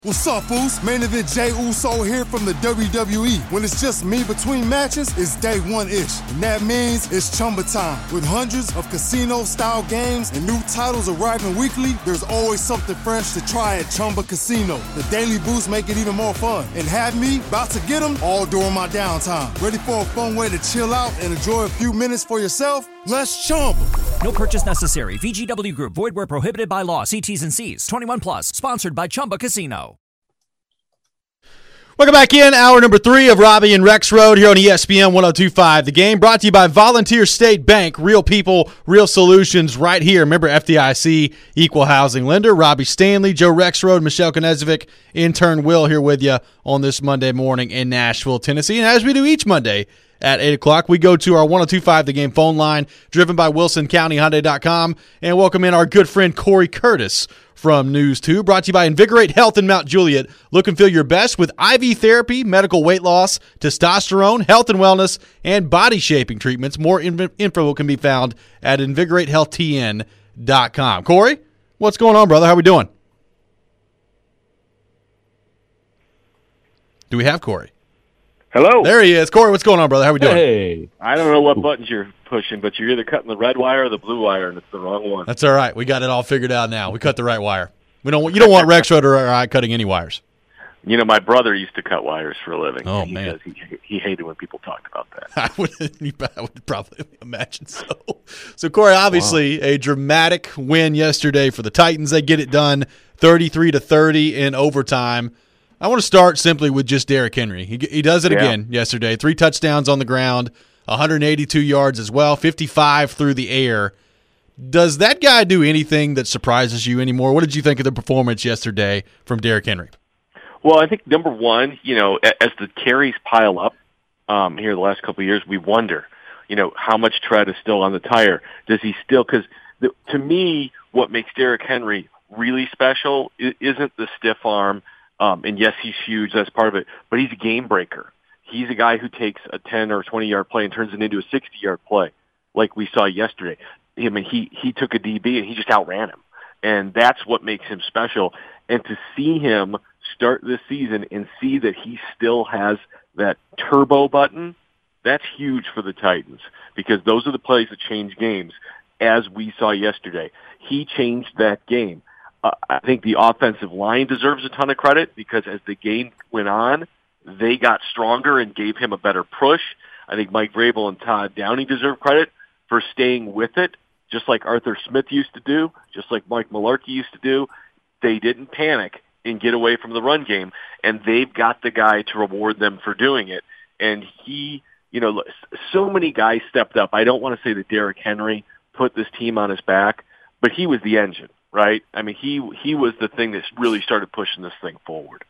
What's up, Foos? Main event Jey Uso here from the WWE. When it's just me between matches, it's day one-ish. And that means it's Chumba time. With hundreds of casino-style games and new titles arriving weekly, there's always something fresh to try at Chumba Casino. The daily boosts make it even more fun. And have me about to get them all during my downtime. Ready for a fun way to chill out and enjoy a few minutes for yourself? Let's Chumba. No purchase necessary. VGW Group. Void where prohibited by law. See T's and C's. 21 plus. Sponsored by Chumba Casino. Welcome back in. Hour number 3 of Robbie and Rex Road here on ESPN 102.5. The Game brought to you by Volunteer State Bank. Real people, real solutions right here. Remember, FDIC, equal housing lender. Robbie Stanley, Joe Rexrode, Michelle Knezovic, intern Will here with you on this Monday morning in Nashville, Tennessee. And as we do each Monday at 8 o'clock, we go to our 102.5 The Game phone line, driven by WilsonCountyHyundai.com, and welcome in our good friend Corey Curtis from News 2, brought to you by Invigorate Health in Mount Juliet. Look and feel your best with IV therapy, medical weight loss, testosterone, health and wellness, and body shaping treatments. More info can be found at InvigorateHealthTN.com. Corey, what's going on, brother? How we doing? Do we have Corey? Hello. There he is. Corey, what's going on, brother? How we doing? Hey. I don't know what buttons you're pushing, but you're either cutting the red wire or the blue wire, and it's the wrong one. That's all right. We got it all figured out now. We cut the right wire. You don't want Rex Roder or I cutting any wires. You know, my brother used to cut wires for a living. Oh, he man. Says he hated when people talked about that. I would probably imagine so. So, Corey, obviously a dramatic win yesterday for the Titans. They get it done 33-30 in overtime. I want to start simply with just Derrick Henry. He does it again yesterday. 3 touchdowns on the ground, 182 yards as well, 55 through the air. Does that guy do anything that surprises you anymore? What did you think of the performance yesterday from Derrick Henry? Well, I think number one, you know, as the carries pile up here the last couple of years, we wonder, you know, how much tread is still on the tire. Does he still – because to me, what makes Derrick Henry really special isn't the stiff arm. And yes, he's huge. That's part of it. But he's a game breaker. He's a guy who takes a 10 or 20-yard play and turns it into a 60-yard play, like we saw yesterday. I mean, he took a DB and he just outran him. And that's what makes him special. And to see him start this season and see that he still has that turbo button, that's huge for the Titans because those are the plays that change games, as we saw yesterday. He changed that game. I think the offensive line deserves a ton of credit because as the game went on, they got stronger and gave him a better push. I think Mike Vrabel and Todd Downing deserve credit for staying with it, just like Arthur Smith used to do, just like Mike Mularkey used to do. They didn't panic and get away from the run game, and they've got the guy to reward them for doing it. And he, you know, so many guys stepped up. I don't want to say that Derrick Henry put this team on his back, but he was the engine. Right? I mean, he was the thing that really started pushing this thing forward.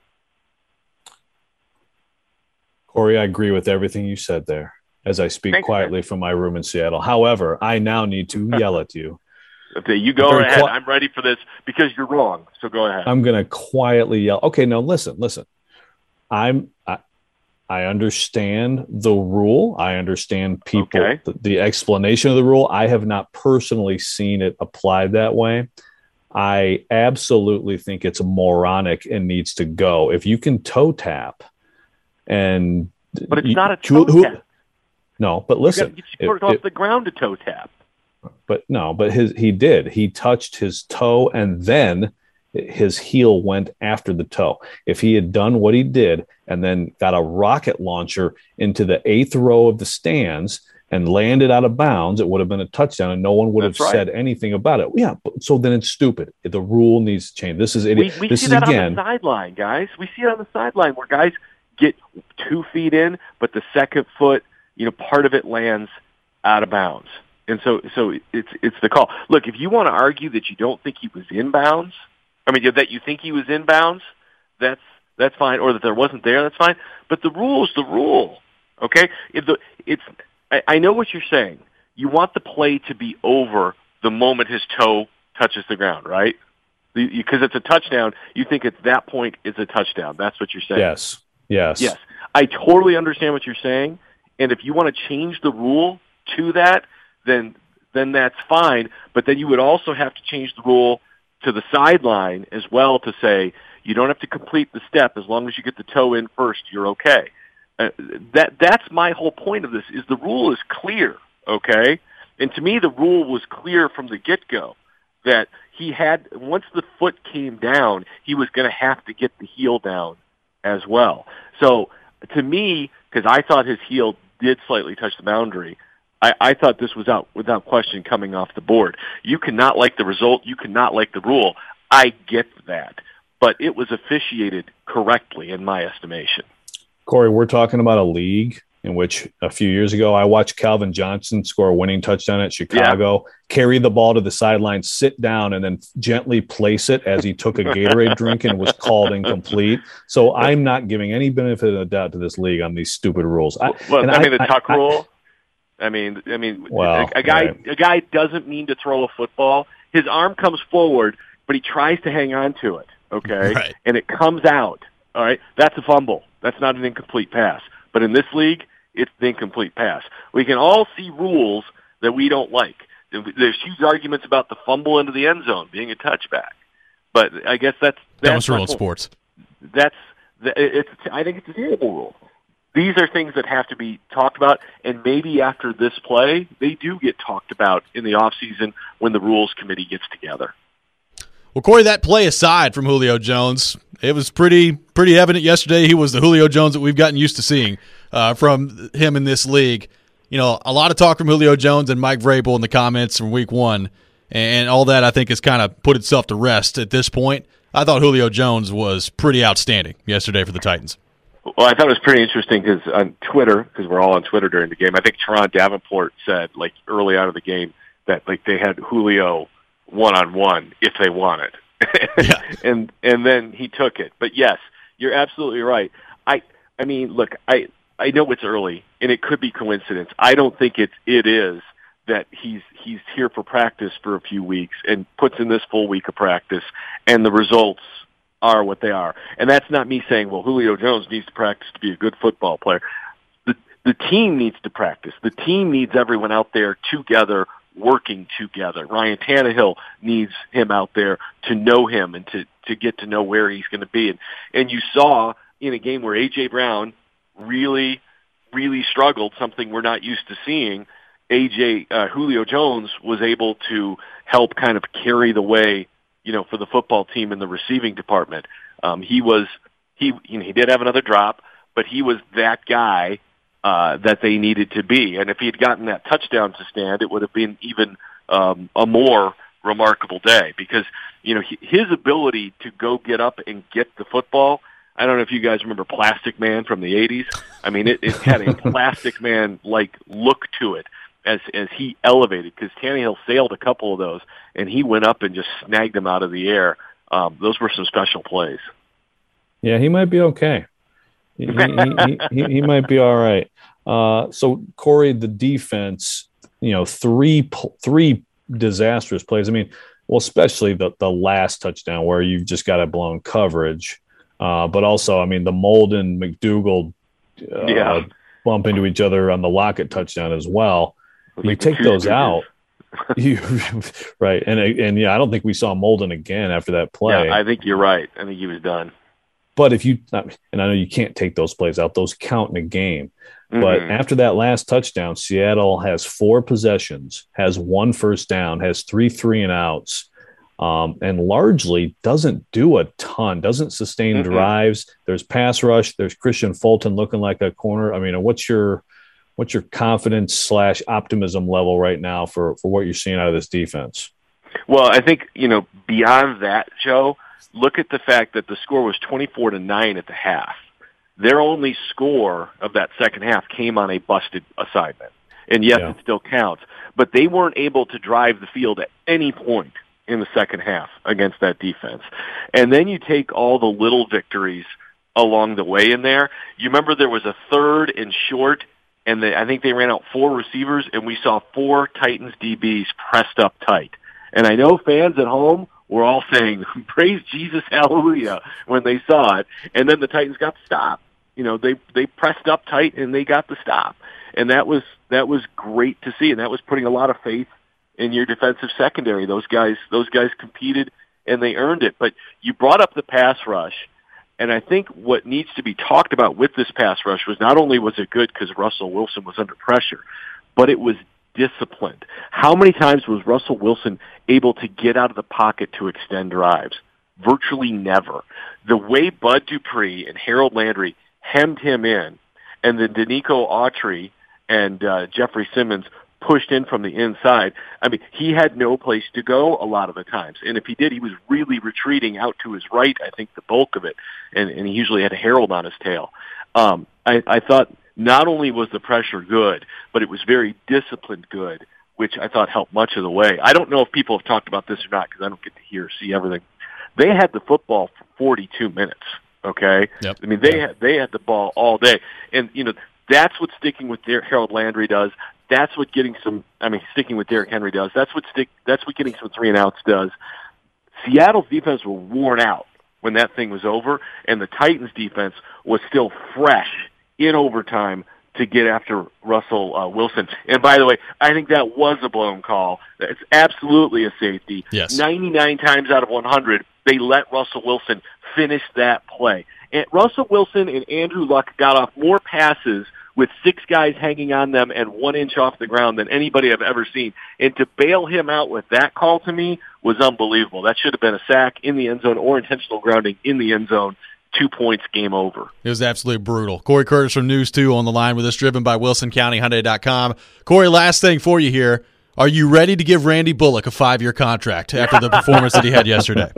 Corey, I agree with everything you said there as I speak quietly from my room in Seattle. However, I now need to yell at you. Okay, you go ahead. I'm ready for this because you're wrong. So go ahead. I'm going to quietly yell. Okay, no, listen. I understand the rule. I understand people, the explanation of the rule. I have not personally seen it applied that way. I absolutely think it's moronic and needs to go. If you can toe tap but it's not a toe tap. No, but listen. You sort it off the ground to toe tap. But no, but he did. He touched his toe and then his heel went after the toe. If he had done what he did and then got a rocket launcher into the 8th row of the stands and landed out of bounds, it would have been a touchdown, and no one would have said anything about it. Yeah, so then it's stupid. The rule needs to change. This is idiot. We see that on the sideline, guys. We see it on the sideline where guys get 2 feet in, but the second foot, you know, part of it lands out of bounds. And so it's the call. Look, if you want to argue that you don't think he was in bounds, I mean, that you think he was in bounds, that's fine, or that there wasn't there, that's fine. But the rule is the rule, okay? I know what you're saying. You want the play to be over the moment his toe touches the ground, right? Because it's a touchdown. You think at that point it's a touchdown. That's what you're saying. Yes. I totally understand what you're saying. And if you want to change the rule to that, then that's fine. But then you would also have to change the rule to the sideline as well to say, You don't have to complete the step. As long as you get the toe in first, you're okay. That's my whole point of this, is the rule is clear, okay? And to me, the rule was clear from the get-go that he had, once the foot came down, he was going to have to get the heel down as well. So to me, because I thought his heel did slightly touch the boundary, I thought this was out without question coming off the board. You cannot like the result. You cannot like the rule. I get that. But it was officiated correctly in my estimation. Corey, we're talking about a league in which a few years ago I watched Calvin Johnson score a winning touchdown at Chicago, carry the ball to the sideline, sit down, and then gently place it as he took a Gatorade drink and was called incomplete. So I'm not giving any benefit of the doubt to this league on these stupid rules. The tuck rule. A guy doesn't mean to throw a football. His arm comes forward, but he tries to hang on to it, okay? Right. And it comes out, all right? That's a fumble. That's not an incomplete pass. But in this league, it's the incomplete pass. We can all see rules that we don't like. There's huge arguments about the fumble into the end zone being a touchback. But I guess that's the rule in sports. I think it's a terrible rule. These are things that have to be talked about, and maybe after this play, they do get talked about in the offseason when the rules committee gets together. Well, Corey, that play aside from Julio Jones, it was pretty evident yesterday he was the Julio Jones that we've gotten used to seeing from him in this league. You know, a lot of talk from Julio Jones and Mike Vrabel in the comments from week one, and all that I think has kind of put itself to rest at this point. I thought Julio Jones was pretty outstanding yesterday for the Titans. Well, I thought it was pretty interesting because on Twitter, because we're all on Twitter during the game, I think Teron Davenport said, like, early out of the game that, like, they had Julio one-on-one if they wanted. Yeah. And then he took it. But, yes, you're absolutely right. I mean, look, I know it's early, and it could be coincidence. I don't think it is that he's here for practice for a few weeks and puts in this full week of practice, and the results are what they are. And that's not me saying, well, Julio Jones needs to practice to be a good football player. The team needs to practice. The team needs everyone out there together, working together. Ryan Tannehill needs him out there to know him and to get to know where he's going to be. And you saw in a game where A.J. Brown really, really struggled, something we're not used to seeing, Julio Jones was able to help kind of carry the way, you know, for the football team in the receiving department. He did have another drop, but he was that guy that they needed to be. And if he had gotten that touchdown to stand, it would have been even a more remarkable day because, you know, his ability to go get up and get the football. I don't know if you guys remember Plastic Man from the 80s. I mean, it had a Plastic Man-like look to it as he elevated, because Tannehill sailed a couple of those, and he went up and just snagged them out of the air. Those were some special plays. Yeah, he might be okay. He might be all right. So, Corey, the defense, you know, three disastrous plays. I mean, well, especially the last touchdown where you've just got a blown coverage. But also, I mean, the Molden McDougal bump into each other on the Lockett touchdown as well. You take those out, right? And yeah, I don't think we saw Molden again after that play. Yeah, I think you're right. I think he was done. But and I know you can't take those plays out; those count in a game. Mm-hmm. But after that last touchdown, Seattle has 4 possessions, has 1 first down, has 3 3-and-outs, and largely doesn't do a ton, doesn't sustain drives. There's pass rush. There's Christian Fulton looking like a corner. I mean, what's your confidence / optimism level right now for what you're seeing out of this defense? Well, I think, you know, beyond that, Joe, look at the fact that the score was 24-9 at the half. Their only score of that second half came on a busted assignment. And yes, it still counts. But they weren't able to drive the field at any point in the second half against that defense. And then you take all the little victories along the way in there. You remember there was a 3rd and short, and I think they ran out 4 receivers, and we saw 4 Titans DBs pressed up tight. And I know fans at home were all saying, praise Jesus, hallelujah, when they saw it. And then the Titans got the stop. You know, they pressed up tight, and they got the stop. And that was great to see, and that was putting a lot of faith in your defensive secondary. Those guys competed and they earned it. But you brought up the pass rush, and I think what needs to be talked about with this pass rush was not only was it good because Russell Wilson was under pressure, but it was disciplined. How many times was Russell Wilson able to get out of the pocket to extend drives? Virtually never. The way Bud Dupree and Harold Landry hemmed him in, and then Danico Autry and Jeffrey Simmons pushed in from the inside. I mean, he had no place to go a lot of the times. And if he did, he was really retreating out to his right, I think the bulk of it. And he usually had Harold on his tail. I thought not only was the pressure good, but it was very disciplined good, which I thought helped much of the way. I don't know if people have talked about this or not because I don't get to hear or see everything. They had the football for 42 minutes, okay? Yep. I mean, they had the ball all day. And, that's what sticking with Harold Landry does. That's what sticking with Derrick Henry does. That's what getting some 3-and-outs does. Seattle's defense were worn out when that thing was over, and the Titans' defense was still fresh in overtime to get after Russell Wilson. And by the way, I think that was a blown call. It's absolutely a safety. Yes. 99 times out of 100, they let Russell Wilson finish that play. And Russell Wilson and Andrew Luck got off more passes with 6 guys hanging on them and 1 inch off the ground than anybody I've ever seen. And to bail him out with that call to me was unbelievable. That should have been a sack in the end zone or intentional grounding in the end zone. 2 points, game over. It was absolutely brutal. Corey Curtis from News 2 on the line with us, driven by WilsonCountyHyundai.com. Corey, last thing for you here. Are you ready to give Randy Bullock a 5-year contract after the performance that he had yesterday?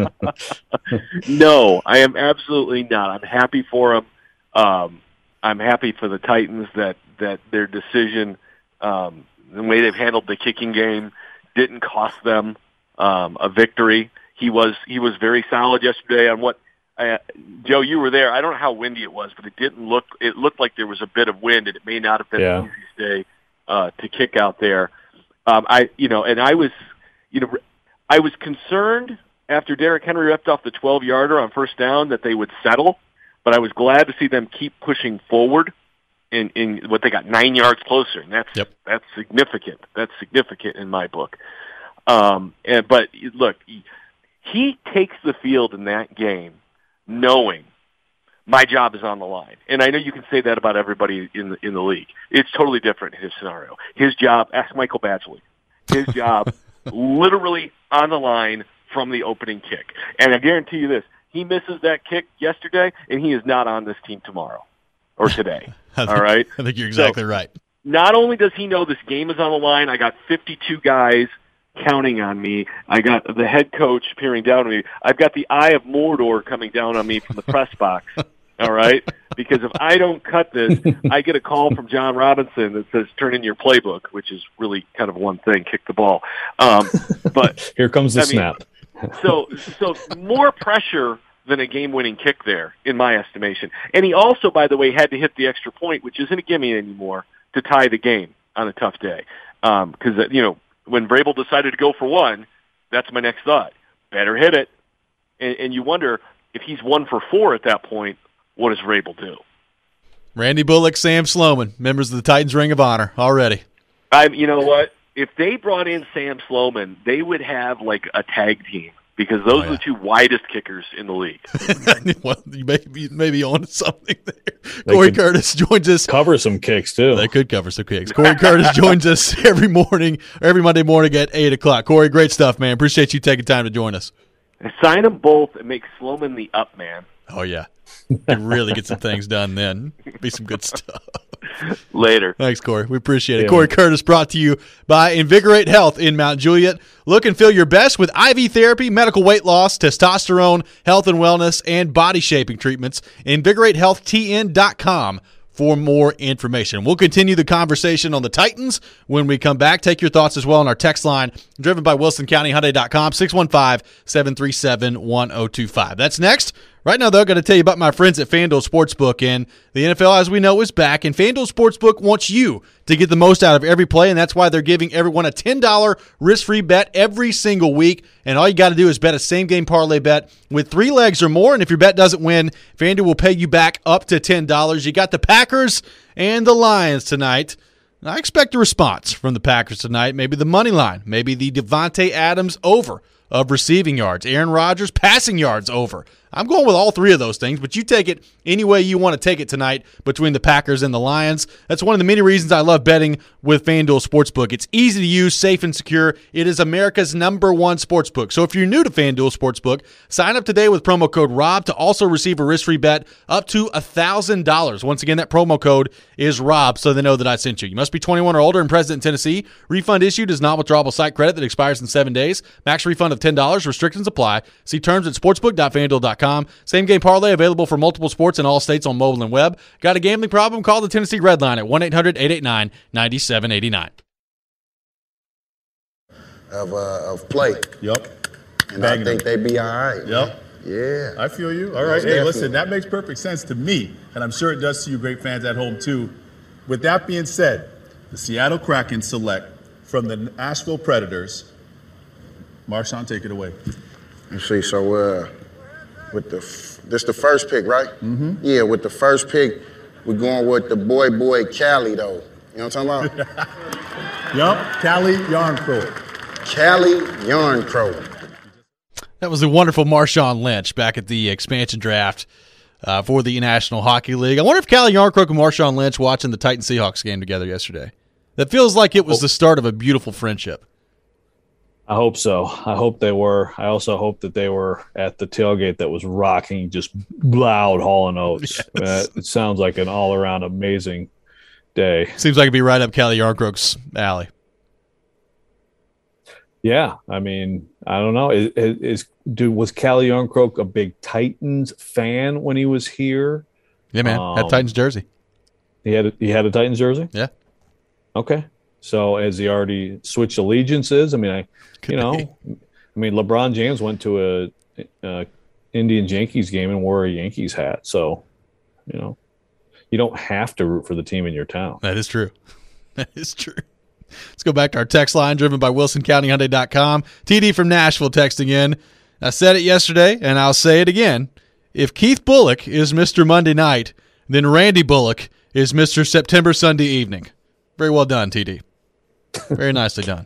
No, I am absolutely not. I'm happy for him. I'm happy for the Titans that their decision, the way they've handled the kicking game, didn't cost them a victory. He was very solid yesterday on what Joe, you were there. I don't know how windy it was, but it looked like there was a bit of wind, and it may not have been the easiest day to kick out there. I was concerned after Derrick Henry ripped off the 12-yarder on first down that they would settle, but I was glad to see them keep pushing forward in what they got 9 yards closer, and that's significant. That's significant in my book. But look, he takes the field in that game knowing my job is on the line. And I know you can say that about everybody in the league. It's totally different in his scenario. His job, ask Michael Badgley, his job literally on the line from the opening kick. And I guarantee you this, he misses that kick yesterday, and he is not on this team tomorrow or today. All right? I think you're exactly right. Not only does he know this game is on the line, I got 52 guys counting on me. I got the head coach peering down on me. I've got the eye of Mordor coming down on me from the press box. All right? Because if I don't cut this, I get a call from John Robinson that says, turn in your playbook, which is really kind of one thing, kick the ball. But here comes the snap. So more pressure than a game-winning kick there, in my estimation. And he also, by the way, had to hit the extra point, which isn't a gimme anymore, to tie the game on a tough day. Because, when Vrabel decided to go for one, that's my next thought. Better hit it. And you wonder, if he's 1 for 4 at that point, what does Vrabel do? Randy Bullock, Sam Sloman, members of the Titans Ring of Honor already. You know what? If they brought in Sam Sloman, they would have like a tag team because those are the 2 widest kickers in the league. Well, you may be on something there. Corey Curtis joins us. Cover some kicks, too. They could cover some kicks. Corey Curtis joins us every Monday morning at 8 o'clock. Corey, great stuff, man. Appreciate you taking time to join us. Sign them both and make Sloman the up man. Oh, yeah. You really get some things done then. Be some good stuff. Later. Thanks, Corey. We appreciate it. Corey Curtis brought to you by Invigorate Health in Mount Juliet. Look and feel your best with IV therapy, medical weight loss, testosterone, health and wellness, and body shaping treatments. InvigorateHealthTN.com for more information. We'll continue the conversation on the Titans when we come back. Take your thoughts as well on our text line, driven by WilsonCountyHyundai.com, 615-737-1025. That's next. Right now, though, I've got to tell you about my friends at FanDuel Sportsbook. And the NFL, as we know, is back. And FanDuel Sportsbook wants you to get the most out of every play. And that's why they're giving everyone a $10 risk-free bet every single week. And all you got to do is bet a same-game parlay bet with 3 legs or more. And if your bet doesn't win, FanDuel will pay you back up to $10. You got the Packers and the Lions tonight. And I expect a response from the Packers tonight. Maybe the money line. Maybe the Devontae Adams over of receiving yards. Aaron Rodgers, passing yards over. I'm going with all three of those things, but you take it any way you want to take it tonight between the Packers and the Lions. That's one of the many reasons I love betting with FanDuel Sportsbook. It's easy to use, safe and secure. It is America's #1 sportsbook. So if you're new to FanDuel Sportsbook, sign up today with promo code ROB to also receive a risk-free bet up to $1,000. Once again, that promo code is ROB so they know that I sent you. You must be 21 or older and present in Tennessee. Refund issued is not withdrawable site credit that expires in 7 days. Max refund of $10. Restrictions apply. See terms at sportsbook.fanduel.com. Same game parlay available for multiple sports in all states on mobile and web. Got a gambling problem? Call the Tennessee Red Line at 1-800-889-9789. Of play. Yep. And I think they'd be all right. Yep. Yeah. I feel you. All right. Hey, listen, that makes perfect sense to me, and I'm sure it does to you great fans at home too. With that being said, the Seattle Kraken select from the Nashville Predators. Marshawn, take it away. Let's see. So, with this the first pick, right? Mm-hmm. Yeah. With the first pick, we're going with the boy Callie, though. You know what I'm talking about? Yup. Callie Yarncrow. Callie Yarncrow. That was the wonderful Marshawn Lynch back at the expansion draft for the National Hockey League. I wonder if Callie Yarncrow and Marshawn Lynch watching the Titans-Seahawks game together yesterday. That feels like it was the start of a beautiful friendship. I hope so. I hope they were. I also hope that they were at the tailgate that was rocking just loud Hall & Oates. Yes. It sounds like an all-around amazing day. Seems like it'd be right up Callie Yarncrow's alley. Yeah, I mean, I don't know. Was Callie Yarncrow a big Titans fan when he was here? Yeah, man. Had Titans jersey. He had a Titans jersey? Yeah. Okay. So has he already switched allegiances? I mean, LeBron James went to a Indians Yankees game and wore a Yankees hat. So, you don't have to root for the team in your town. That is true. That is true. Let's go back to our text line driven by WilsonCountyHyundai.com. TD from Nashville texting in. I said it yesterday, and I'll say it again. If Keith Bullock is Mr. Monday night, then Randy Bullock is Mr. September Sunday evening. Very well done, TD. Very nicely done.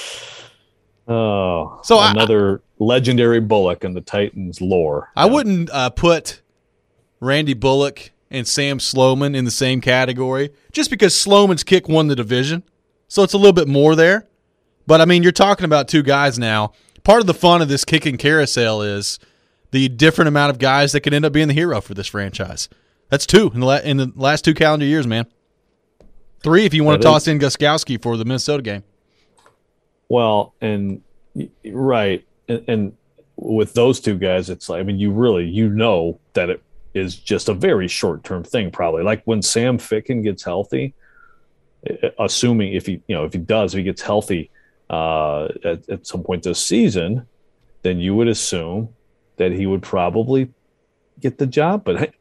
Oh, so another legendary Bullock in the Titans lore. I wouldn't put Randy Bullock and Sam Sloman in the same category just because Sloman's kick won the division. So it's a little bit more there. But, I mean, you're talking about two guys now. Part of the fun of this kicking carousel is the different amount of guys that could end up being the hero for this franchise. That's two in the last 2 calendar years, man. 3 if you want to toss in Gostkowski for the Minnesota game. Well, right. And with those two guys, it's like, I mean, you know that it is just a very short-term thing probably. Like when Sam Ficken gets healthy, assuming if he gets healthy at some point this season, then you would assume that he would probably get the job. But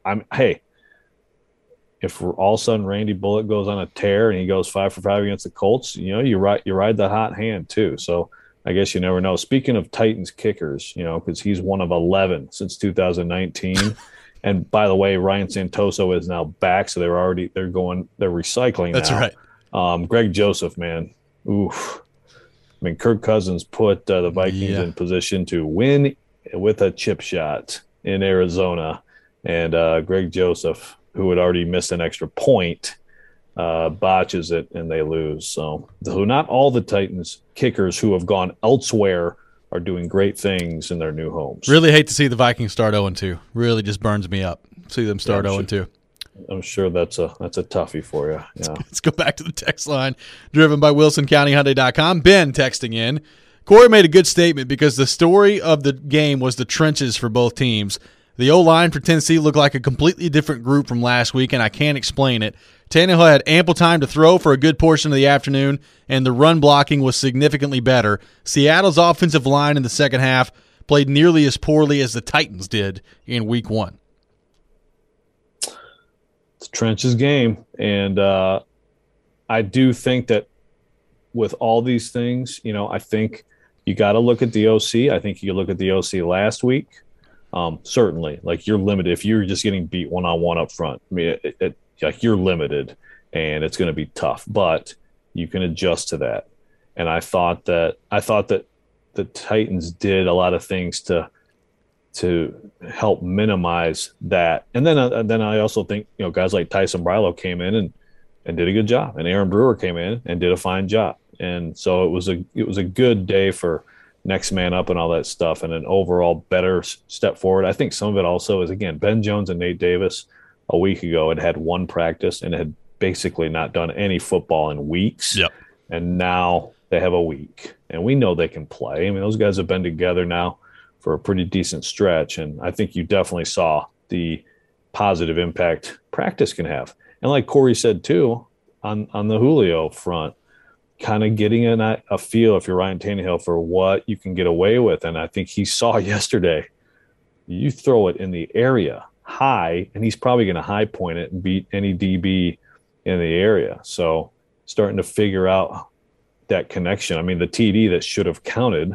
if all of a sudden Randy Bullock goes on a tear and he goes 5 for 5 against the Colts, you ride the hot hand too. So I guess you never know. Speaking of Titans kickers, because he's one of 11 since 2019. And by the way, Ryan Santoso is now back, so they're recycling. That's now. Right. Greg Joseph, man, oof. I mean, Kirk Cousins put the Vikings in position to win with a chip shot in Arizona, and Greg Joseph, who had already missed an extra point, botches it and they lose. So not all the Titans kickers who have gone elsewhere are doing great things in their new homes. Really hate to see the Vikings start 0-2. Really just burns me up. See them start 0-2. I'm sure that's a toughie for you. Yeah. Let's go back to the text line driven by WilsonCountyHyundai.com. Ben texting in. Corey made a good statement because the story of the game was the trenches for both teams. The O-line for Tennessee looked like a completely different group from last week, and I can't explain it. Tannehill had ample time to throw for a good portion of the afternoon, and the run blocking was significantly better. Seattle's offensive line in the second half played nearly as poorly as the Titans did in Week 1. It's a trenches game, and I do think that with all these things, I think you got to look at the OC. I think you look at the OC last week. Certainly, like you're limited if you're just getting beat one-on-one up front. I mean, like you're limited, and it's going to be tough. But you can adjust to that. And I thought that the Titans did a lot of things to help minimize that. And then I also think, guys like Tyson Brilo came in and did a good job, and Aaron Brewer came in and did a fine job. And so it was a good day for next man up and all that stuff, and an overall better step forward. I think some of it also is, again, Ben Jones and Nate Davis a week ago had one practice and had basically not done any football in weeks. Yep. And now they have a week, and we know they can play. I mean, those guys have been together now for a pretty decent stretch, and I think you definitely saw the positive impact practice can have. And like Corey said too, on the Julio front, kind of getting a feel, if you're Ryan Tannehill, for what you can get away with. And I think he saw yesterday, you throw it in the area high, and he's probably going to high point it and beat any DB in the area. So starting to figure out that connection. I mean, the TD that should have counted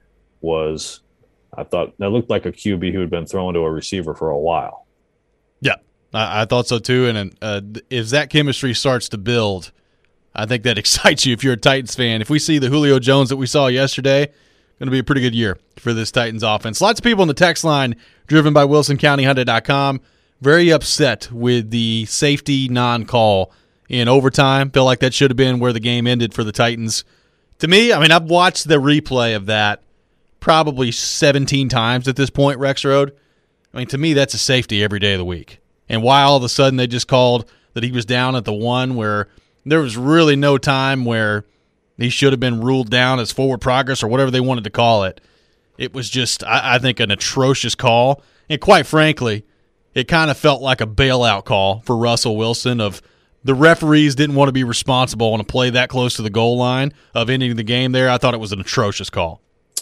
was, I thought that looked like a QB who had been thrown to a receiver for a while. Yeah, I thought so too. And if that chemistry starts to build, I think that excites you if you're a Titans fan. If we see the Julio Jones that we saw yesterday, going to be a pretty good year for this Titans offense. Lots of people on the text line, driven by WilsonCountyHunted.com, very upset with the safety non-call in overtime. Feel like that should have been where the game ended for the Titans. To me, I mean, I've watched the replay of that probably 17 times at this point, Rex Road. I mean, to me, that's a safety every day of the week. And why all of a sudden they just called that he was down at the one where there was really no time where he should have been ruled down as forward progress or whatever they wanted to call it. It was just, I think, an atrocious call. And quite frankly, it kind of felt like a bailout call for Russell Wilson of the referees didn't want to be responsible on a play that close to the goal line of ending the game there. I thought it was an atrocious call.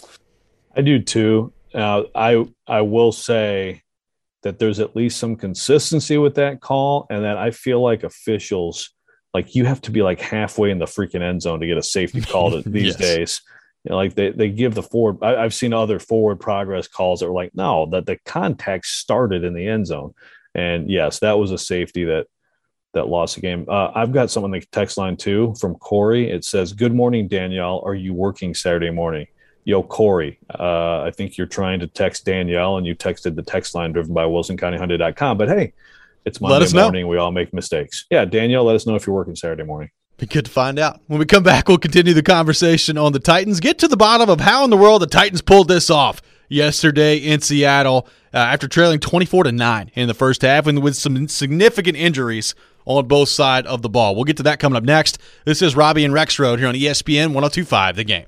I do too. I will say that there's at least some consistency with that call, and that I feel like officials, like, you have to be like halfway in the freaking end zone to get a safety call these Yes. days. Like they give the forward. I've seen other forward progress calls that were like, no, that the contact started in the end zone. And yes, that was a safety that lost the game. I've got someone on the text line too from Corey. It says, "Good morning, Danielle. Are you working Saturday morning?" Yo, Corey, I think you're trying to text Danielle, and you texted the text line driven by WilsonCountyHunted.com. But hey, it's Monday morning. We all make mistakes. Yeah, Danielle, let us know if you're working Saturday morning. Be good to find out. When we come back, we'll continue the conversation on the Titans. Get to the bottom of how in the world the Titans pulled this off yesterday in Seattle after trailing 24-9 in the first half and with some significant injuries on both sides of the ball. We'll get to that coming up next. This is Robbie and Rex Road here on ESPN 102.5 The Game.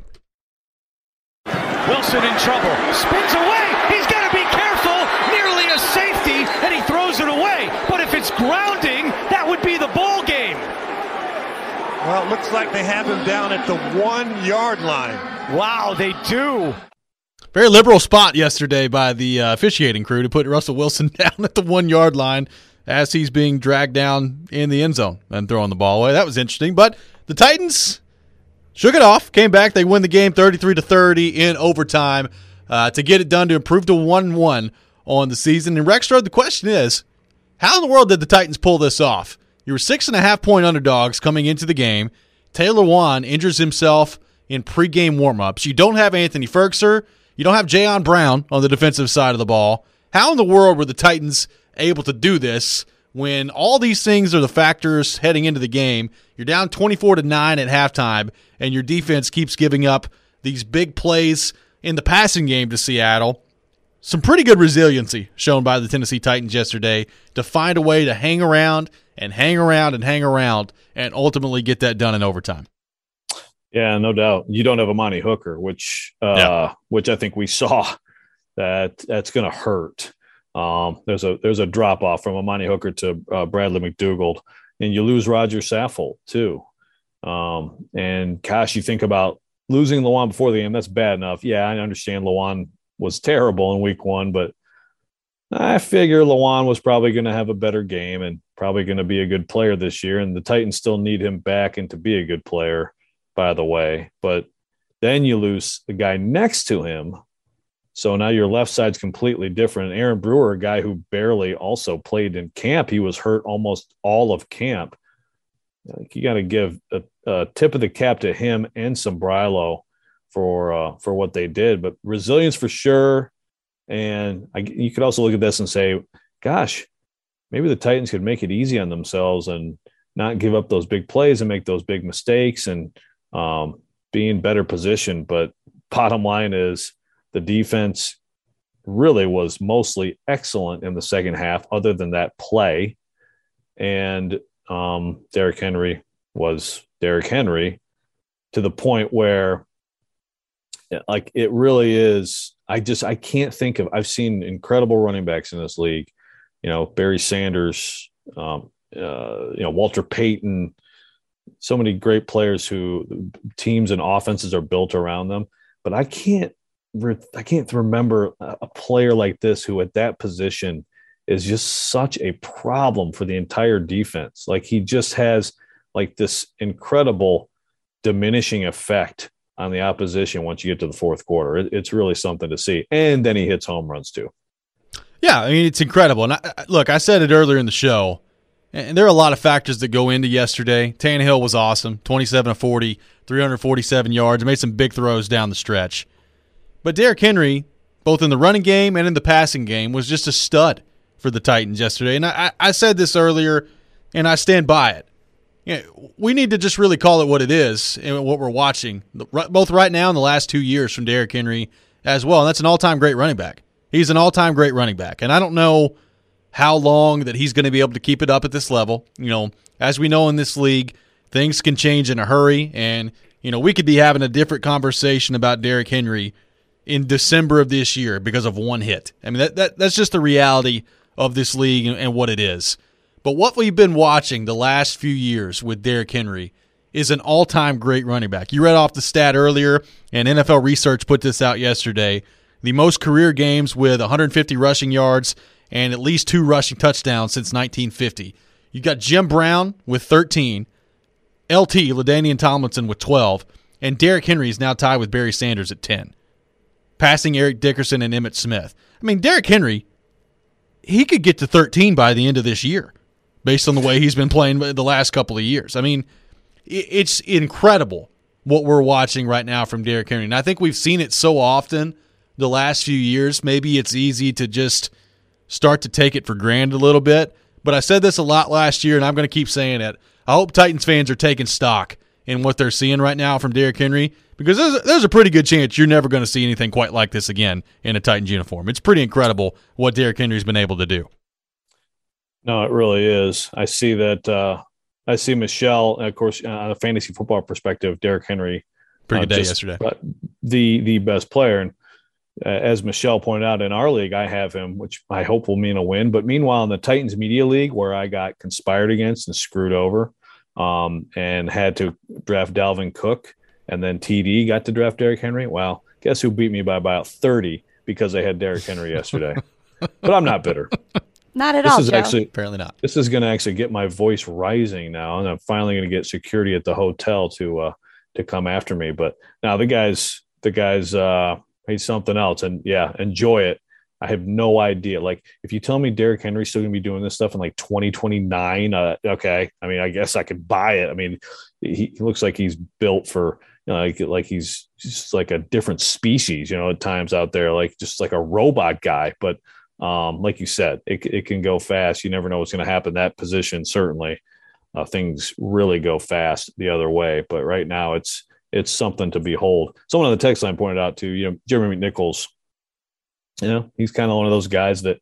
Wilson in trouble. Spins away. He's got to be careful. Nearly a safety, and he throws it away. But if it's grounding, that would be the ball game. Well, it looks like they have him down at the 1 yard line. Wow, they do. Very liberal spot yesterday by the officiating crew to put Russell Wilson down at the 1 yard line as he's being dragged down in the end zone and throwing the ball away. That was interesting. But the Titans shook it off, came back. They win the game 33-30 in overtime to get it done to improve to 1-1 on the season. And Rex Road, the question is, how in the world did the Titans pull this off? You were 6.5-point underdogs coming into the game. Taylor Lewan injures himself in pregame warmups. You don't have Anthony Ferguson. You don't have Jayon Brown on the defensive side of the ball. How in the world were the Titans able to do this when all these things are the factors heading into the game? You're down 24-9 at halftime, and your defense keeps giving up these big plays in the passing game to Seattle. Some pretty good resiliency shown by the Tennessee Titans yesterday to find a way to hang around and hang around and hang around and ultimately get that done in overtime. Yeah, no doubt. You don't have Amani Hooker, which I think we saw that's going to hurt. There's a drop off from Amani Hooker to Bradley McDougald, and you lose Roger Saffold too. And gosh, you think about losing Lewan before the game. That's bad enough. Yeah, I understand Lewan was terrible in week 1, but I figure Lewan was probably going to have a better game and probably going to be a good player this year. And the Titans still need him back and to be a good player, by the way. But then you lose the guy next to him. So now your left side's completely different. Aaron Brewer, a guy who barely also played in camp, he was hurt almost all of camp. You got to give a tip of the cap to him and Sombrilo for what they did. But resilience for sure. And you could also look at this and say, gosh, maybe the Titans could make it easy on themselves and not give up those big plays and make those big mistakes and be in better position. But bottom line is the defense really was mostly excellent in the second half, other than that play. And Derrick Henry was Derrick Henry to the point where, like, it really is. I can't think of. I've seen incredible running backs in this league. Barry Sanders, Walter Payton, so many great players who teams and offenses are built around them. But I can't remember a player like this who at that position is just such a problem for the entire defense. Like, he just has like this incredible diminishing effect on the opposition once you get to the fourth quarter. It's really something to see. And then he hits home runs too. Yeah, I mean, it's incredible. And I said it earlier in the show, and there are a lot of factors that go into yesterday. Tannehill was awesome, 27 of 40, 347 yards, made some big throws down the stretch. But Derrick Henry, both in the running game and in the passing game, was just a stud for the Titans yesterday. And I said this earlier, and I stand by it. We need to just really call it what it is and what we're watching, both right now and the last 2 years from Derrick Henry as well. And that's an all-time great running back. He's an all-time great running back. And I don't know how long that he's going to be able to keep it up at this level. As we know in this league, things can change in a hurry. And, we could be having a different conversation about Derrick Henry in December of this year because of one hit. I mean, that's just the reality of this league and what it is. But what we've been watching the last few years with Derrick Henry is an all-time great running back. You read off the stat earlier, and NFL Research put this out yesterday. The most career games with 150 rushing yards and at least 2 rushing touchdowns since 1950. You got Jim Brown with 13, LT, LaDainian Tomlinson with 12, and Derrick Henry is now tied with Barry Sanders at 10. Passing Eric Dickerson and Emmitt Smith. I mean, Derrick Henry, he could get to 13 by the end of this year, based on the way he's been playing the last couple of years. I mean, it's incredible what we're watching right now from Derrick Henry. And I think we've seen it so often the last few years, maybe it's easy to just start to take it for granted a little bit. But I said this a lot last year, and I'm going to keep saying it. I hope Titans fans are taking stock in what they're seeing right now from Derrick Henry, because there's a pretty good chance you're never going to see anything quite like this again in a Titans uniform. It's pretty incredible what Derrick Henry's been able to do. No, it really is. I see that. I see Michelle, of course, on a fantasy football perspective, Derrick Henry. Pretty good day yesterday. The best player. And as Michelle pointed out, in our league, I have him, which I hope will mean a win. But meanwhile, in the Titans Media League, where I got conspired against and screwed over and had to draft Dalvin Cook, and then TD got to draft Derrick Henry, well, guess who beat me by about 30 because I had Derrick Henry yesterday. But I'm not bitter. Not at all, Joe. Apparently not. This is going to actually get my voice rising now, and I'm finally going to get security at the hotel to come after me. But now the guy's he's something else, and yeah, enjoy it. I have no idea. Like, if you tell me Derrick Henry's still going to be doing this stuff in like 2029, okay. I mean, I guess I could buy it. I mean, he looks like he's built for, like he's just like a different species, at times out there, like just like a robot guy. But like you said, it can go fast. You never know what's going to happen. That position, certainly, things really go fast the other way. But right now, it's something to behold. Someone on the text line pointed out to Jeremy McNichols. He's kind of one of those guys that,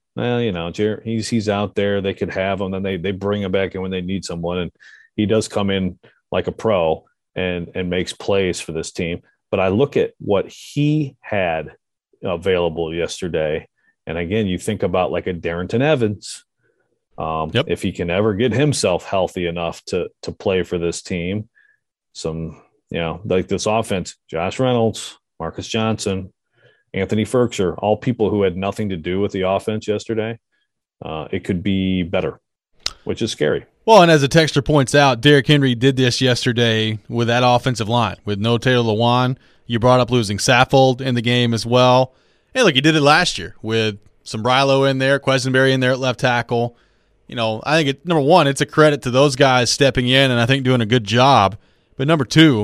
he's out there. They could have him, then they bring him back in when they need someone, and he does come in like a pro and makes plays for this team. But I look at what he had available yesterday. And again, you think about like a Darrington Evans, if he can ever get himself healthy enough to play for this team. Like this offense, Josh Reynolds, Marcus Johnson, Anthony Ferkser, all people who had nothing to do with the offense yesterday. It could be better, which is scary. Well, and as the texter points out, Derrick Henry did this yesterday with that offensive line, with no Taylor Lewan. You brought up losing Saffold in the game as well. Hey, look, he did it last year with Sombrilo in there, Quessenberry in there at left tackle. I think number one, it's a credit to those guys stepping in and I think doing a good job. But number two,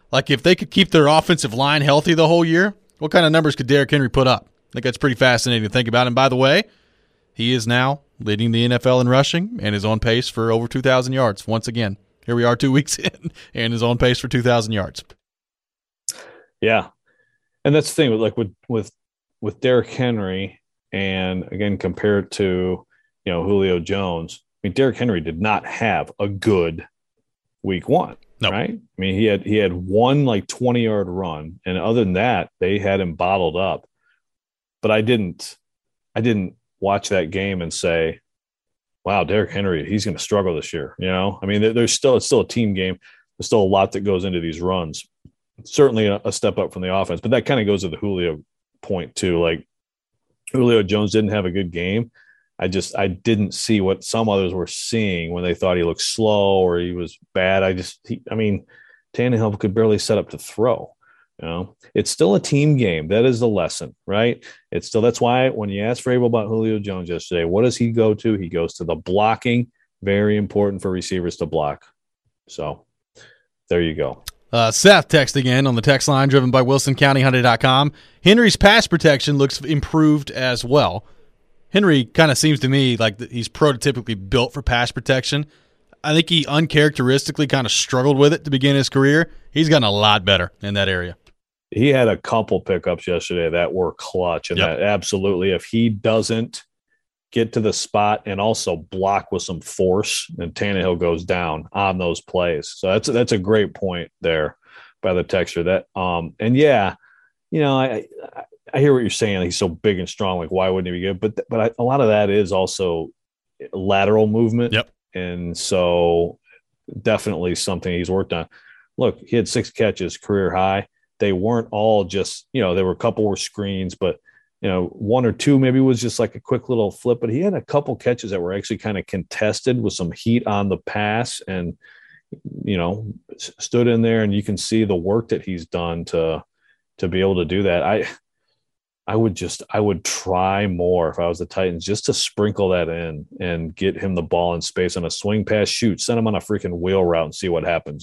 Like, if they could keep their offensive line healthy the whole year, what kind of numbers could Derrick Henry put up? I think that's pretty fascinating to think about. And by the way, he is now leading the NFL in rushing and is on pace for over 2,000 yards. Once again, here we are 2 weeks in and is on pace for 2,000 yards. Yeah. And that's the thing with Derrick Henry, and again, compare it to, Julio Jones. I mean, Derrick Henry did not have a good week one. No. Right? I mean, he had one 20-yard run, and other than that, they had him bottled up. But I didn't watch that game and say, "Wow, Derrick Henry, he's going to struggle this year." I mean, it's still a team game. There's still a lot that goes into these runs. Certainly a step up from the offense, but that kind of goes to the Julio point too. Like, Julio Jones didn't have a good game. I didn't see what some others were seeing when they thought he looked slow or he was bad. Tannehill could barely set up to throw. It's still a team game. That is the lesson, right? That's why when you asked Vrabel about Julio Jones yesterday, what does he go to? He goes to the blocking. Very important for receivers to block. So there you go. Seth text again on the text line driven by WilsonCountyHunter.com. Henry's pass protection looks improved as well. Henry kind of seems to me like he's prototypically built for pass protection. I think he uncharacteristically kind of struggled with it to begin his career. He's gotten a lot better in that area. He had a couple pickups yesterday that were clutch, and that absolutely, if he doesn't get to the spot and also block with some force, and Tannehill goes down on those plays. So that's a great point there by the texter. That I hear what you're saying. He's so big and strong. Like, why wouldn't he be good? But a lot of that is also lateral movement. Yep. And so definitely something he's worked on. Look, he had 6 catches, career high. They weren't all just, there were a couple were screens, but, 1 or 2 maybe was just like a quick little flip. But he had a couple catches that were actually kind of contested with some heat on the pass and, stood in there, and you can see the work that he's done to be able to do that. I would try more if I was the Titans, just to sprinkle that in and get him the ball in space on a swing pass, shoot, send him on a freaking wheel route and see what happens.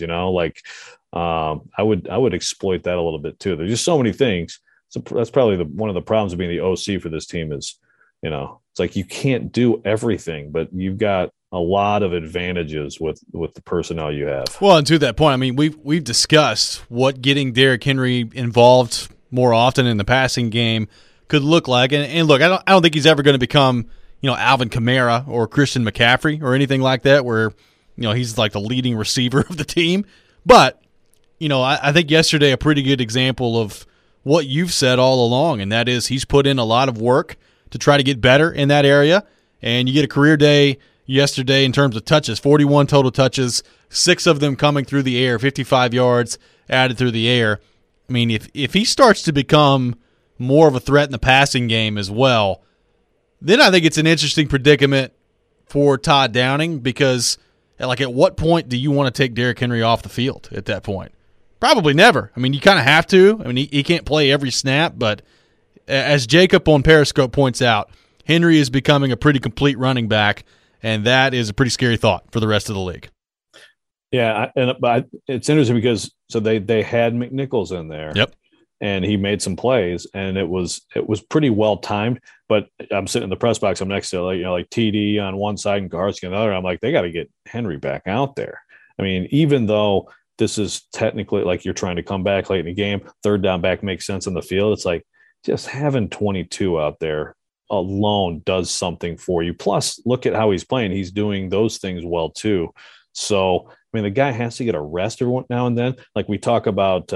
I would exploit that a little bit too. There's just so many things. So that's probably one of the problems of being the OC for this team is, it's like you can't do everything, but you've got a lot of advantages with the personnel you have. Well, and to that point, I mean, we've discussed what getting Derrick Henry involved more often in the passing game could look like. And look, I don't think he's ever going to become, Alvin Kamara or Christian McCaffrey or anything like that where, he's like the leading receiver of the team. But, I think yesterday a pretty good example of what you've said all along, and that is he's put in a lot of work to try to get better in that area. And you get a career day yesterday in terms of touches, 41 total touches, 6 of them coming through the air, 55 yards added through the air. I mean, if he starts to become more of a threat in the passing game as well, then I think it's an interesting predicament for Todd Downing because, at what point do you want to take Derrick Henry off the field at that point? Probably never. I mean, you kind of have to. I mean, he can't play every snap, but as Jacob on Periscope points out, Henry is becoming a pretty complete running back, and that is a pretty scary thought for the rest of the league. Yeah, but it's interesting because they had McNichols in there. Yep. And he made some plays, and it was pretty well timed. But I'm sitting in the press box. I'm next to like TD on one side and Garsky on the other. I'm like, they got to get Henry back out there. I mean, even though this is technically like you're trying to come back late in the game, third down back makes sense in the field. It's like just having 22 out there alone does something for you. Plus, look at how he's playing. He's doing those things well too. So, I mean, the guy has to get a rest every now and then. Like we talk about,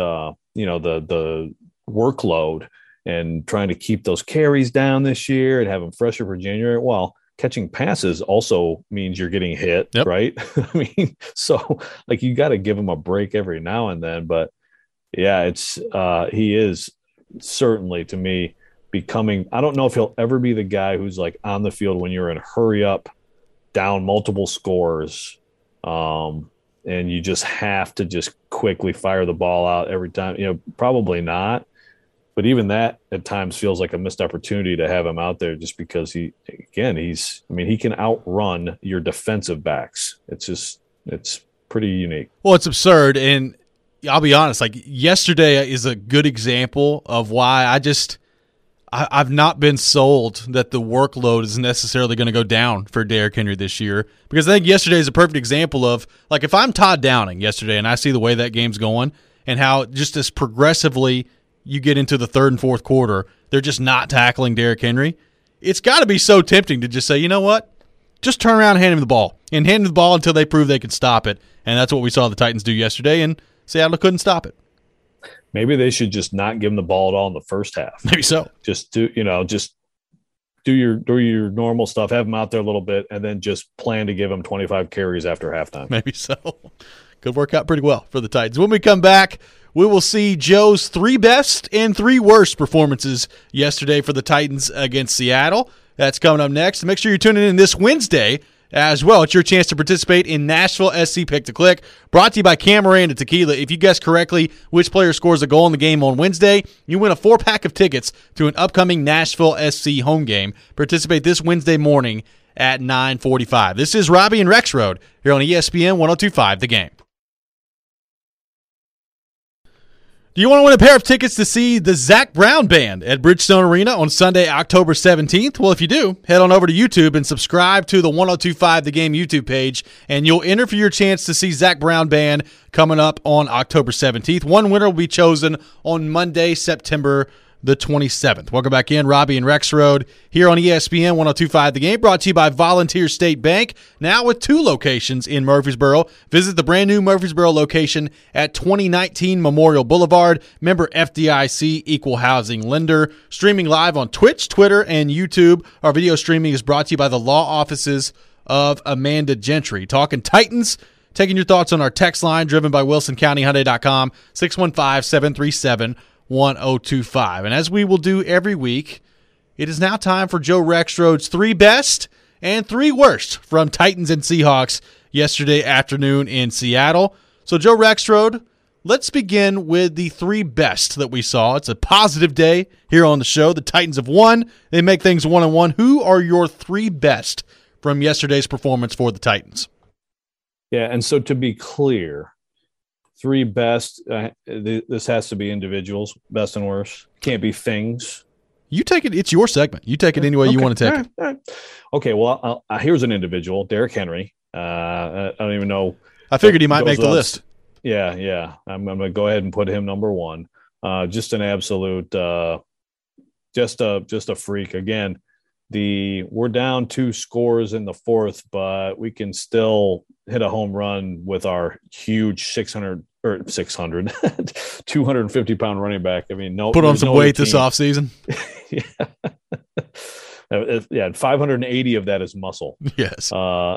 the workload and trying to keep those carries down this year and have them fresher for January. Well, catching passes also means you're getting hit, yep. Right? I mean, so like you got to give him a break every now and then. But yeah, he is certainly to me becoming. I don't know if he'll ever be the guy who's like on the field when you're in hurry up, down multiple scores. And you just have to just quickly fire the ball out every time. Probably not. But even that at times feels like a missed opportunity to have him out there just because he can outrun your defensive backs. It's pretty unique. Well, it's absurd. And I'll be honest, like yesterday is a good example of why I've not been sold that the workload is necessarily going to go down for Derrick Henry this year, because I think yesterday is a perfect example of, like, if I'm Todd Downing yesterday and I see the way that game's going and how just as progressively you get into the third and fourth quarter, they're just not tackling Derrick Henry, it's got to be so tempting to just say, you know what, just turn around and hand him the ball until they prove they can stop it. And that's what we saw the Titans do yesterday, and Seattle couldn't stop it. Maybe they should just not give him the ball at all in the first half. Maybe so. Just do your normal stuff, have him out there a little bit, and then just plan to give him 25 carries after halftime. Maybe so. Could work out pretty well for the Titans. When we come back, we will see Joe's 3 best and 3 worst performances yesterday for the Titans against Seattle. That's coming up next. Make sure you're tuning in this Wednesday as well. It's your chance to participate in Nashville SC Pick to Click, brought to you by Camaranda Tequila. If you guess correctly which player scores a goal in the game on Wednesday, you win a 4-pack of tickets to an upcoming Nashville SC home game. Participate this Wednesday morning at 9:45. This is Robbie and Rexroad here on ESPN 102.5 The Game. Do you want to win a pair of tickets to see the Zac Brown Band at Bridgestone Arena on Sunday, October 17th? Well, if you do, head on over to YouTube and subscribe to the 102.5 The Game YouTube page, and you'll enter for your chance to see Zac Brown Band coming up on October 17th. One winner will be chosen on Monday, September the 27th. Welcome back in. Robbie and Rexroad here on ESPN 102.5 The Game, brought to you by Volunteer State Bank, now with 2 locations in Murfreesboro. Visit the brand new Murfreesboro location at 2019 Memorial Boulevard. Member FDIC, equal housing lender. Streaming live on Twitch, Twitter, and YouTube. Our video streaming is brought to you by the law offices of Amanda Gentry. Talking Titans, taking your thoughts on our text line driven by WilsonCountyHyundai.com, 615-737-1025. And as we will do every week, it is now time for Joe Rexroad's 3 best and 3 worst from Titans and Seahawks yesterday afternoon in Seattle. So, Joe Rexroad, let's begin with the 3 best that we saw. It's a positive day here on the show. The Titans have won. They make things 1-1. Who are your 3 best from yesterday's performance for the Titans? Yeah, and so to be clear, 3 best, this has to be individuals, best and worst. Can't be things. You take it. It's your segment. You take it any way you want to take it. All right. Okay, well, here's an individual, Derrick Henry. I don't even know. I figured he might make the list. Yeah. I'm going to go ahead and put him number 1. Just an absolute, just a freak. Again, we're down 2 scores in the 4th, but we can still hit a home run with our huge 250-pound running back. I mean, put on some weight this offseason. Yeah, 580 of that is muscle. Yes.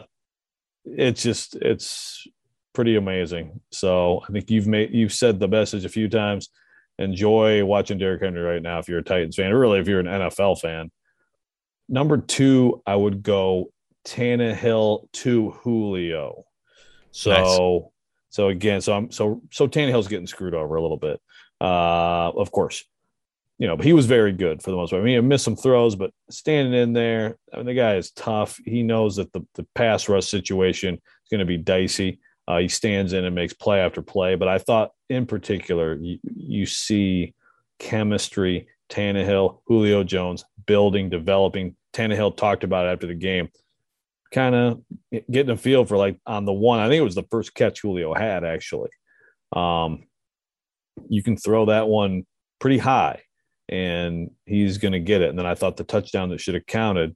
It's pretty amazing. So I think you've said the message a few times. Enjoy watching Derrick Henry right now if you're a Titans fan, or really if you're an NFL fan. Number 2, I would go Tannehill to Julio. So Tannehill's getting screwed over a little bit. Of course, but he was very good for the most part. I mean, he missed some throws, but standing in there, I mean, the guy is tough. He knows that the pass rush situation is going to be dicey. He stands in and makes play after play. But I thought in particular, you see chemistry, Tannehill, Julio Jones, building, developing. Tannehill talked about it after the game, kind of getting a feel for, like, on the one, I think it was the first catch Julio had, actually. You can throw that one pretty high, and he's going to get it. And then I thought the touchdown that should have counted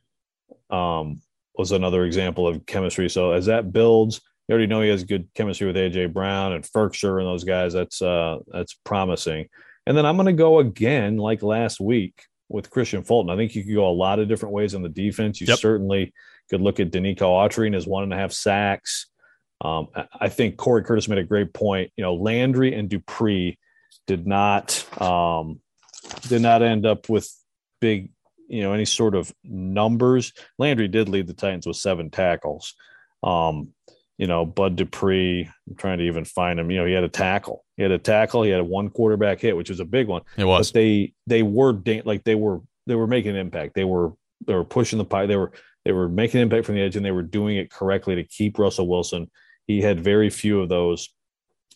was another example of chemistry. So as that builds, you already know he has good chemistry with A.J. Brown and Ferkser and those guys. That's promising. And then I'm going to go again, like last week, with Christian Fulton. I think you could go a lot of different ways on the defense. You certainly could look at Danico Autry and his 1.5 sacks. I think Corey Curtis made a great point. Landry and Dupree did not end up with big, any sort of numbers. Landry did lead the Titans with 7 tackles. Bud Dupree, I'm trying to even find him. He had a tackle. He had a 1 quarterback hit, which was a big one. It was. But they were making an impact. They were pushing the pie. They were making an impact from the edge, and they were doing it correctly to keep Russell Wilson. He had very few of those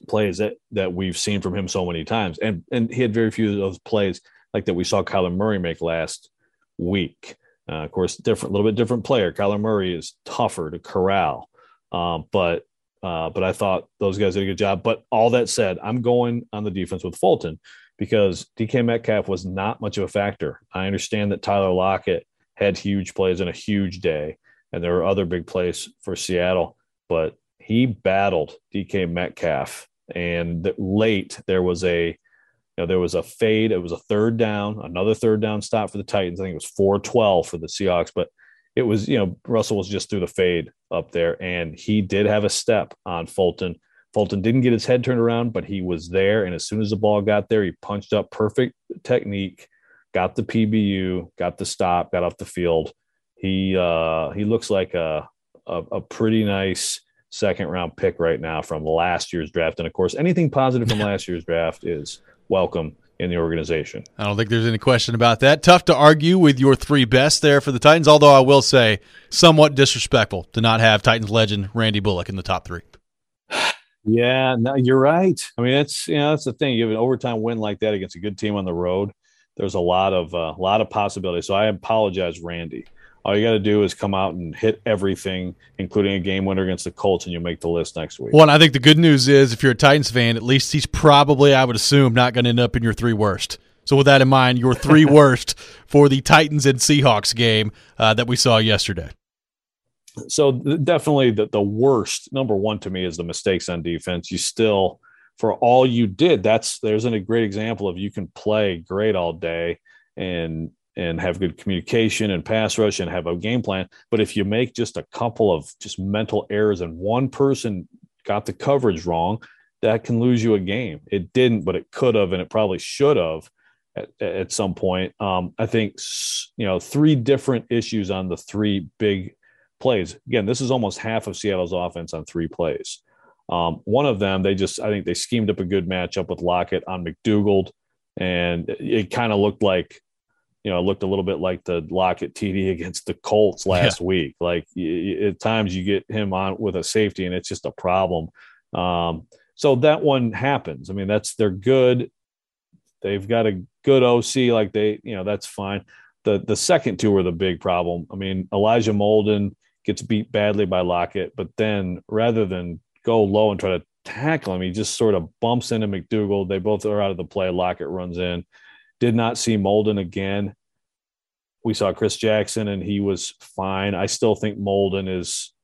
plays that we've seen from him so many times. And he had very few of those plays like that we saw Kyler Murray make last week. Of course, little bit different player. Kyler Murray is tougher to corral. But I thought those guys did a good job. But all that said, I'm going on the defense with Fulton because DK Metcalf was not much of a factor. I understand that Tyler Lockett had huge plays and a huge day, and there were other big plays for Seattle, but he battled DK Metcalf. And late there was a fade. It was a third down, another third down stop for the Titans. I think it was 4-12 for the Seahawks, but it was, Russell was just through the fade up there, and he did have a step on Fulton. Fulton didn't get his head turned around, but he was there. And as soon as the ball got there, he punched up perfect technique, got the PBU, got the stop, got off the field. He looks like a pretty nice second-round pick right now from last year's draft. And, of course, anything positive from last year's draft is welcome in the organization. I don't think there's any question about that. Tough to argue with your three best there for the Titans, although I will say somewhat disrespectful to not have Titans legend Randy Bullock in the top three. Yeah, no, you're right. I mean, that's the thing. You have an overtime win like that against a good team on the road. There's a lot of possibilities. So I apologize, Randy. All you got to do is come out and hit everything, including a game winner against the Colts, and you'll make the list next week. Well, and I think the good news is if you're a Titans fan, at least he's probably, I would assume, not going to end up in your three worst. So with that in mind, your three worst for the Titans and Seahawks game that we saw yesterday. So definitely the worst, number one to me, is the mistakes on defense. You still, for all you did, there's a great example of you can play great all day and have good communication and pass rush and have a game plan. But if you make just a couple of just mental errors and one person got the coverage wrong, that can lose you a game. It didn't, but it could have, and it probably should have at some point. I think, three different issues on the three big plays. Again, this is almost half of Seattle's offense on three plays. One of them, I think they schemed up a good matchup with Lockett on McDougald, and it kind of looked like, it looked a little bit like the Lockett TD against the Colts last week. Like at times you get him on with a safety and it's just a problem. So that one happens. I mean, they're good. They've got a good OC. Like that's fine. The second two are the big problem. I mean, Elijah Molden gets beat badly by Lockett, but then rather than go low and try to tackle him, he just sort of bumps into McDougald. They both are out of the play. Lockett runs in. Did not see Molden again. We saw Chris Jackson, and he was fine. I still think Molden is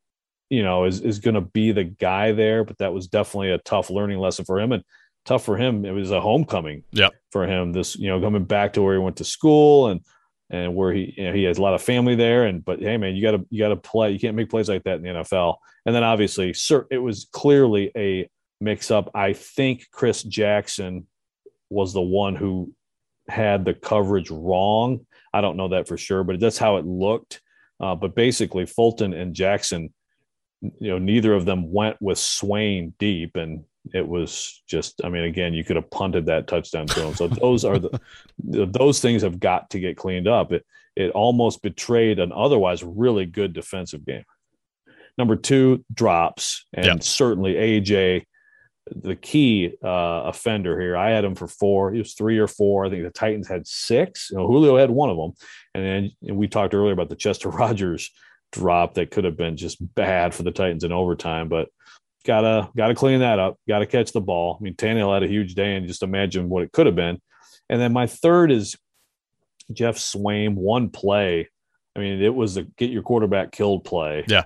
going to be the guy there, but that was definitely a tough learning lesson for him, and tough for him. It was a homecoming for him. This, coming back to where he went to school and where he has a lot of family there. But hey, man, you got to play. You can't make plays like that in the NFL. And then obviously, it was clearly a mix-up. I think Chris Jackson was the one who had the coverage wrong. I don't know that for sure, but that's how it looked. But basically, Fulton and Jackson, neither of them went with Swain deep, and it was just, again, you could have punted that touchdown to him. So those are those things have got to get cleaned up. It almost betrayed an otherwise really good defensive game. Number two, drops, and certainly AJ, the key offender here. I had him for 4. He was 3 or 4. I think the Titans had 6. Julio had one of them. And then we talked earlier about the Chester Rogers drop that could have been just bad for the Titans in overtime, but gotta clean that up. Gotta catch the ball. Tannehill had a huge day, and just imagine what it could have been. And then my third is Jeff Swaim. One play. It was a get your quarterback killed play. Yeah.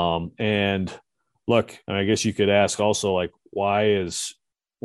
And look, I guess you could ask also, like, why is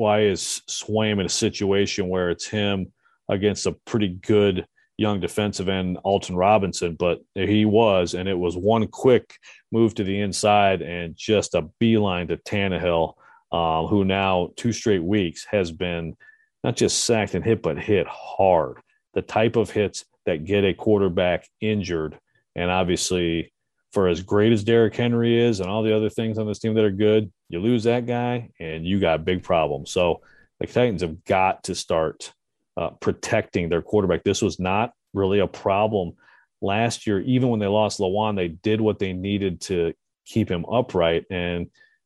Swaim in a situation where it's him against a pretty good young defensive end, Alton Robinson? But he was, and it was one quick move to the inside and just a beeline to Tannehill, who now 2 straight weeks has been not just sacked and hit, but hit hard. The type of hits that get a quarterback injured. And obviously, for as great as Derrick Henry is and all the other things on this team that are good, you lose that guy and you got big problems. So the Titans have got to start protecting their quarterback. This was not really a problem last year. Even when they lost Lewan, they did what they needed to keep him upright. And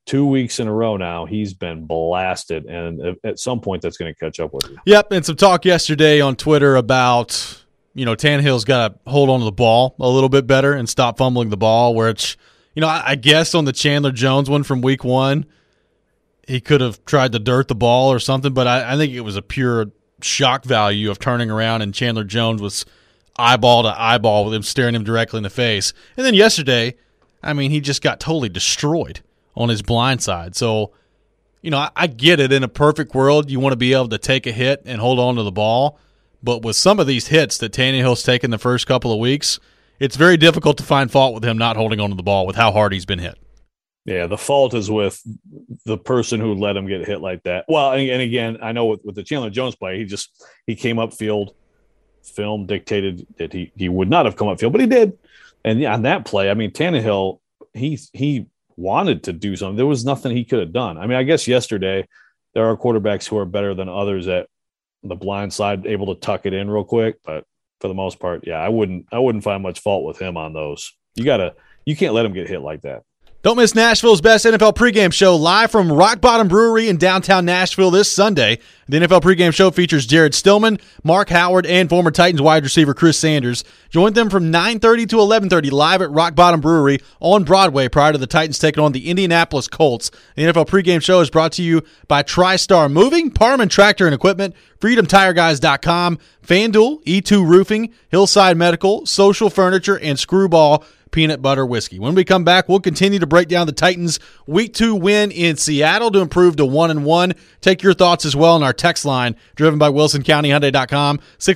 2 weeks in a row now, he's been blasted, and at some point that's going to catch up with you. Yep, and some talk yesterday on Twitter about, Tannehill's got to hold on to the ball a little bit better and stop fumbling the ball, where it's, I guess on the Chandler Jones one from week 1, he could have tried to dirt the ball or something, but I think it was a pure shock value of turning around and Chandler Jones was eyeball to eyeball with him staring him directly in the face. And then yesterday, he just got totally destroyed on his blind side. So, I get it. In a perfect world, you want to be able to take a hit and hold on to the ball. But with some of these hits that Tannehill's taken the first couple of weeks, it's very difficult to find fault with him not holding on to the ball with how hard he's been hit. Yeah, the fault is with the person who let him get hit like that. Well, and again, I know with the Chandler Jones play, he came upfield, film dictated that he would not have come upfield, but he did. And yeah, on that play, Tannehill, he wanted to do something. There was nothing he could have done. I guess yesterday there are quarterbacks who are better than others at the blind side, able to tuck it in real quick. But for the most part, yeah, I wouldn't find much fault with him on those. You can't let him get hit like that. Don't miss Nashville's best NFL pregame show live from Rock Bottom Brewery in downtown Nashville this Sunday. The NFL pregame show features Jared Stillman, Mark Howard, and former Titans wide receiver Chris Sanders. Join them from 9:30 to 11:30 live at Rock Bottom Brewery on Broadway prior to the Titans taking on the Indianapolis Colts. The NFL pregame show is brought to you by TriStar Moving, Parman Tractor and Equipment, FreedomTireGuys.com, FanDuel, E2 Roofing, Hillside Medical, Social Furniture, and Screwball Peanut Butter Whiskey. When we come back, we'll continue to break down the Titans' Week 2 win in Seattle to improve to 1-1. Take your thoughts as well on our text line, driven by WilsonCountyHyundai.com,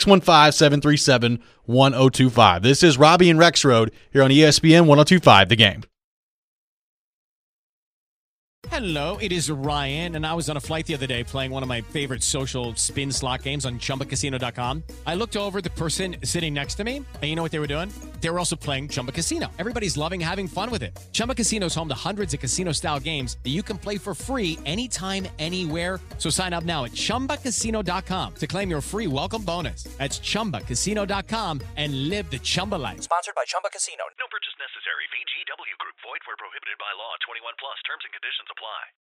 615-737-1025. This is Robbie and Rexroad here on ESPN 1025 The Game. Hello, it is Ryan, and I was on a flight the other day playing one of my favorite social spin slot games on ChumbaCasino.com. I looked over at the person sitting next to me, and you know what they were doing? They were also playing Chumba Casino. Everybody's loving having fun with it. Chumba Casino is home to hundreds of casino-style games that you can play for free anytime, anywhere. So sign up now at ChumbaCasino.com to claim your free welcome bonus. That's ChumbaCasino.com and live the Chumba life. Sponsored by Chumba Casino. No purchase necessary. VGW Group. Void where prohibited by law. 21 plus. Terms and conditions apply.